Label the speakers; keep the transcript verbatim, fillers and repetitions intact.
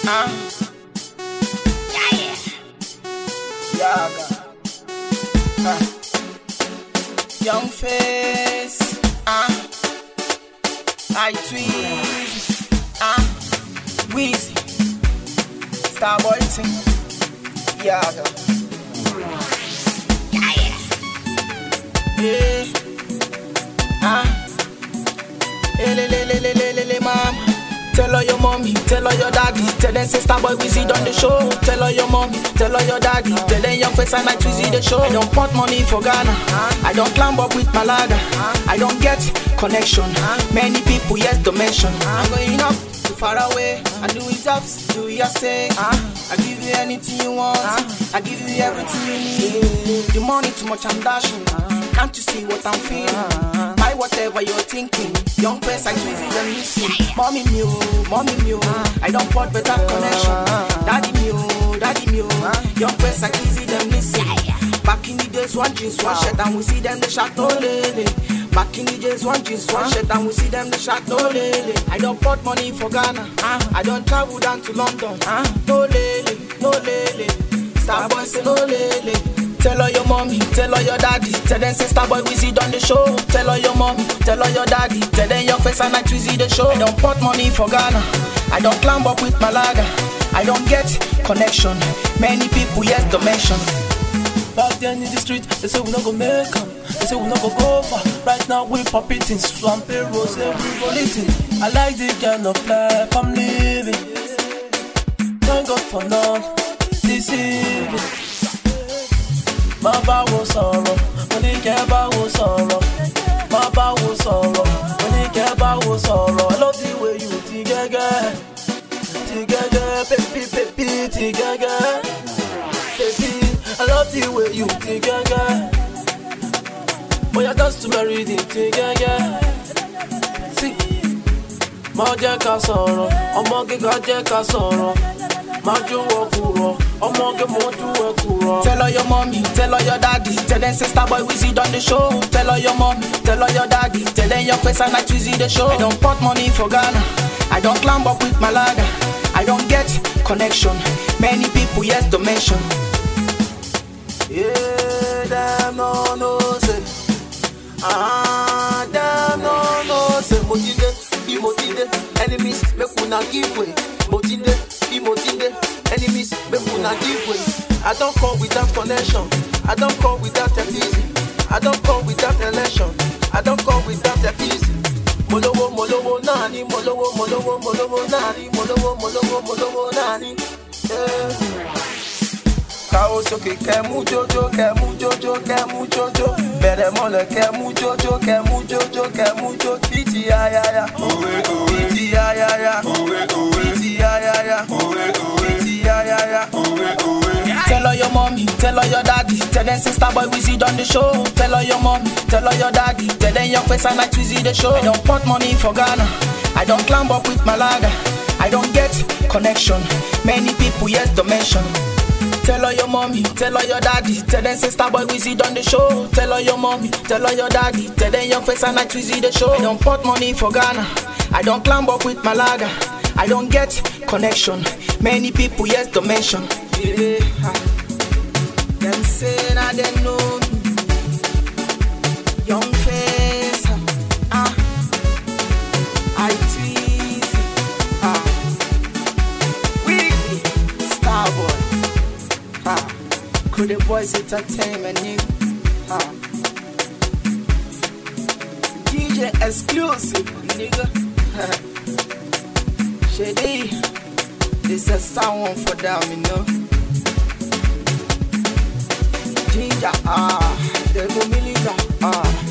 Speaker 1: Uh. Yeah, yeah. Yaga. Uh. Young face. Uh. I tweet. Uh. Weezy. Starboy team. Yaga. Yeah, yeah. Yeah. Uh. Hey, le, le, le, le, le, le, le, mama. Tell her your mommy, tell her your daddy. Tell them say Starboy Weezy on the show. Tell her your mommy, tell her your daddy. Tell them young face and I Tweezy the show. I don't want money for Ghana. I don't climb up with my ladder. I don't get connection. Many people yet to mention. I'm going up too far away. I do it up, do your say. I give you anything you want. I give you everything you need. The money too much, I'm dashing. Can't you see what I'm feeling? My whatever you're thinking. Young face, I Tweezy them missing. Mommy new, mommy new. I don't want better connection. Daddy new, daddy new. Young face, I Tweezy them missing. Back in the days, one jeans, one shirt, and we see them the Chateau Lele. Back in the days, one jeans, one shirt, and we see them the Chateau Lele. I don't put money for Ghana. I don't travel down to London. No lele, no lele. Starboy say no lele. Tell her your mommy, tell her your daddy. Tell them say Starboy Weezy on the show. Tell her your mommy, tell her your daddy. Tell them young face and I Tweezy the show. I don't put money for Ghana. I don't climb up with my ladder. I don't get connection. Many people yet to mention.
Speaker 2: Back then in the street, they say we not go make 'em. They say we not go go far. Right now we popping things, swamp rose, every rolling. I like the kind of life I'm living. Thank God for none this evening. My bá wo sọ̀rọ̀, mo ní kẹ́ bá wo sọ̀rọ̀. My bá wo sọ̀rọ̀, mo ní kẹ́ bá wo sọ̀rọ̀. I love the way you ti gẹ́gẹ́, ti gẹ́gẹ́, baby, baby, ti gẹ́gẹ́, baby. I love the way you ti gẹ́gẹ́. Oh, you're just to marry the ti gẹ́gẹ́. See, má jẹ́ ká sọ̀rọ̀, ọmọ gíga jẹ́ ká sọ̀rọ̀. Má jọ̀wọ́ kúrò, ọmọ gẹ́ mo jọ̀wọ́ kúrò.
Speaker 1: Tell her your mommy, tell her your daddy. Tell them say Starboy Weezy on the show. Tell her your mommy, tell her your daddy. Tell them young face and I Tweezy the show. I don't put money for Ghana. I don't climb up with my ladder. I don't get connection. Many people yet to mention.
Speaker 2: Yeah, them no no say. Ah, them no no say. Motive, be motive. Enemies make una give way. Motive, be motive. Enemies make una give way. I don't come without connection. I don't come without a easy. I don't come without election. I don't come without a easy. Molowo molowo nani, molowo molowo molowo nani, molowo molowo molowo nani. Yeah. Káwọ́ sókè kẹ́mú jójó, kẹ́mú jójó, kẹ́mú jójó. Bẹ̀rẹ̀ mọ́lẹ̀ kẹ́mú jójó, kẹ́mú jójó, kẹ́mú jó. Bíìtì yáyáyá, bíìtì yáyáyá, bíìtì yáyáyá, bíìtì yáyáyá.
Speaker 1: Tell her your mommy, tell her your daddy. Tell them say Starboy Weezy on the show. Tell her your mommy, tell her your daddy. Tell them young face and I Tweezy the show. I don't put money for Ghana. I don't climb up with my ladder. I don't get connection. Many people yet to mention. Tell her your mommy, tell her your daddy. Tell them say Starboy Weezy on the show. Tell her your mommy, tell her your daddy. Tell them young face and I Tweezy the show. I don't put money for Ghana. I don't climb up with my ladder. I don't get connection. Many people yet to mention. Yeah. Them say na them know me. Young face. Ah. I Tweezy. Ah. Weezy. Starboy. Ah. Could the boys entertainment new? Ah. D J exclusive, nigga. Shady. This is someone for them, you know. Ginger, ah, they go million, ah.